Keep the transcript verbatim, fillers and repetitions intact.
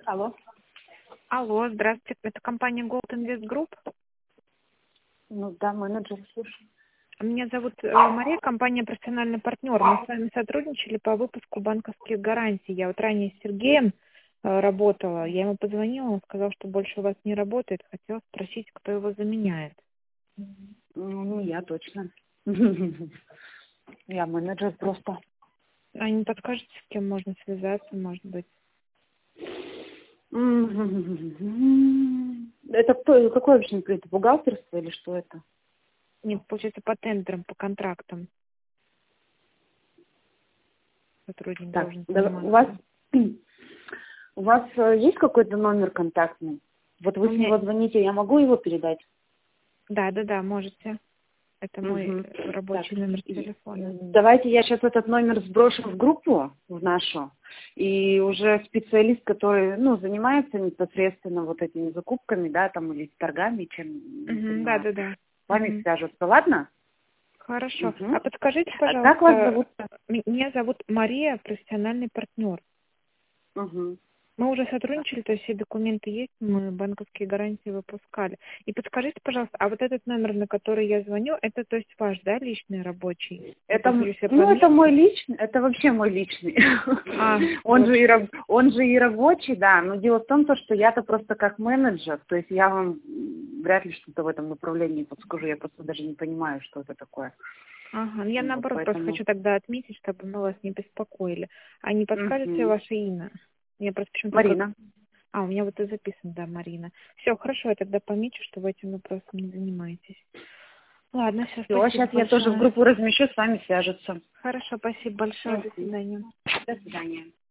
Алло. Алло, здравствуйте. Это компания Gold Invest Group. Ну да, менеджер, слушай. Меня зовут э, Мария, компания «Профессиональный партнер». Мы с вами сотрудничали по выпуску банковских гарантий. Я вот ранее с Сергеем э, работала. Я ему позвонила, он сказал, что больше у вас не работает. Хотела спросить, кто его заменяет. Ну, ну, я точно. Я менеджер просто. А не подскажете, с кем можно связаться, может быть? Это кто, какой вообще это бухгалтерство или что это? Нет, получается, по тендерам, по контрактам сотрудник Так, должен да, заниматься. у вас у вас э, есть какой-то номер контактный? Вот вы У с меня... него звоните, я могу его передать? Да, да, да, можете. Это мой Мгм. рабочий Так, номер и- телефона. давайте я сейчас этот номер сброшу в группу, в нашу, и уже специалист, который, ну, занимается непосредственно вот этими закупками, да, там, или торгами, чем не Угу, да, понимаю, да, да. с вами Угу. свяжутся, ладно? Хорошо. Мгм. А подскажите, А как вас пожалуйста, зовут? м- меня зовут Мария, профессиональный партнер. Угу. Мы уже сотрудничали, то есть все документы есть, мы банковские гарантии выпускали. И подскажите, пожалуйста, а вот этот номер, на который я звоню, это то есть ваш, да, личный рабочий? Я Это, м- постараюсь я ну, это мой пометить. личный, это вообще мой личный. А, Он вот. же и, раб- он же и рабочий, да, но дело в том, то, что я-то просто как менеджер, то есть я вам м, вряд ли что-то в этом направлении подскажу, я просто даже не понимаю, что это такое. Ага, я Вот наоборот просто поэтому... хочу тогда отметить, чтобы мы вас не беспокоили. А не подскажете Мгм. ваше имя? Я просто почему-то как... Марина. А, у меня вот и записано, да, Марина. Все, хорошо, я тогда помечу, что вы этим вопросом не занимаетесь. Ладно, все, Все, спасибо сейчас я тоже в большое. группу размещу, с вами свяжутся. Хорошо, спасибо большое. До Мгм. свидания. До свидания.